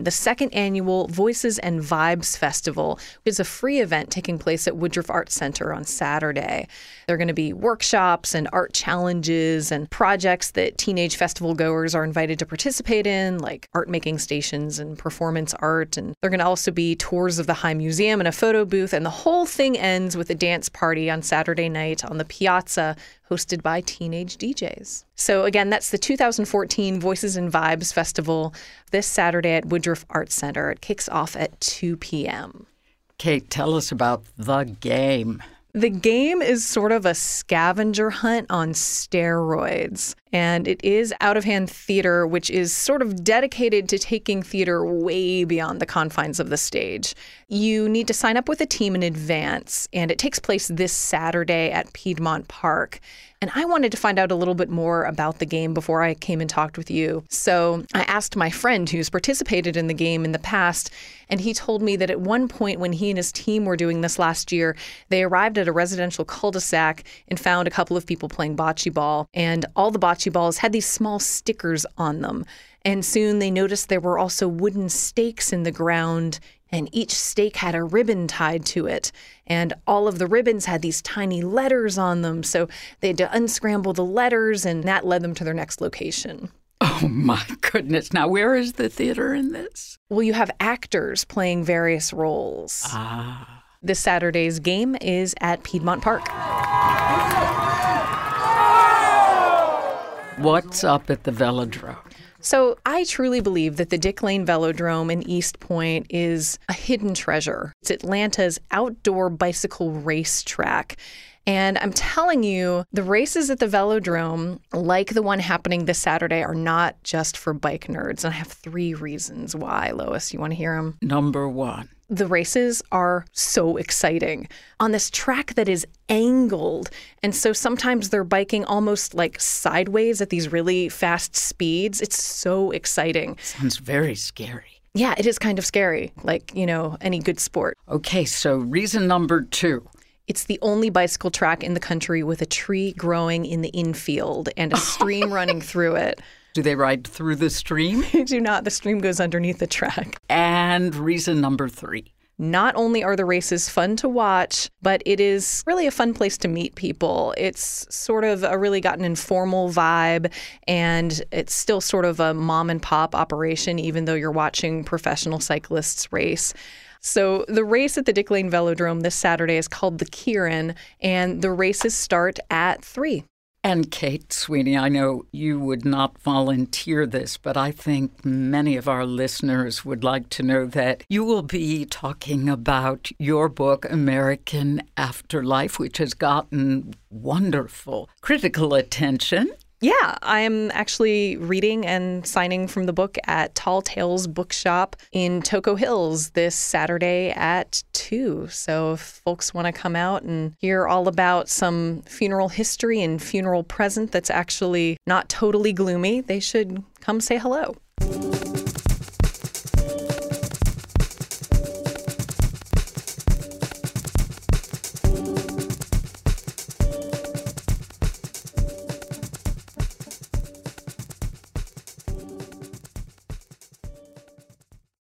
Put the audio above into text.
the second annual Voices and Vibes Festival, which is a free event taking place at Woodruff Arts Center on Saturday. There are going to be workshops and art challenges and projects that teenage festival goers are invited to participate in, like art making stations and performance art. And there are going to also be tours of the High Museum and a photo booth. And the whole thing ends with a dance party on Saturday night on the piazza, hosted by teenage DJs. So again, that's the 2014 Voices and Vibes Festival this Saturday at Woodruff Arts Center. It kicks off at 2 p.m. Kate, tell us about the game. The game is sort of a scavenger hunt on steroids, and it is out-of-hand theater, which is sort of dedicated to taking theater way beyond the confines of the stage. You need to sign up with a team in advance, and it takes place this Saturday at Piedmont Park. And I wanted to find out a little bit more about the game before I came and talked with you. So I asked my friend who's participated in the game in the past, and he told me that at one point when he and his team were doing this last year, they arrived at a residential cul-de-sac and found a couple of people playing bocce ball. And all the bocce balls had these small stickers on them. And soon they noticed there were also wooden stakes in the ground, and each stake had a ribbon tied to it. And all of the ribbons had these tiny letters on them. So they had to unscramble the letters, and that led them to their next location. Oh, my goodness. Now, where is the theater in this? Well, you have actors playing various roles. This Saturday's game is at Piedmont Park. What's up at the Velodrome? So I truly believe that the Dick Lane Velodrome in East Point is a hidden treasure. It's Atlanta's outdoor bicycle racetrack. And I'm telling you, the races at the Velodrome, like the one happening this Saturday, are not just for bike nerds. And I have 3 reasons why, Lois. You want to hear them? Number 1. The races are so exciting on this track that is angled. And so sometimes they're biking almost like sideways at these really fast speeds. It's so exciting. Sounds very scary. Yeah, it is kind of scary, like, any good sport. Okay, so reason number 2. It's the only bicycle track in the country with a tree growing in the infield and a stream running through it. Do they ride through the stream? They do not. The stream goes underneath the track. And reason number 3. Not only are the races fun to watch, but it is really a fun place to meet people. It's sort of really got an informal vibe, and it's still sort of a mom and pop operation, even though you're watching professional cyclists race. So the race at the Dick Lane Velodrome this Saturday is called the Kieran, and the races start at 3. And Kate Sweeney, I know you would not volunteer this, but I think many of our listeners would like to know that you will be talking about your book, American Afterlife, which has gotten wonderful critical attention. Yeah, I am actually reading and signing from the book at Tall Tales Bookshop in Toco Hills this Saturday at 2. So if folks want to come out and hear all about some funeral history and funeral present that's actually not totally gloomy, they should come say hello.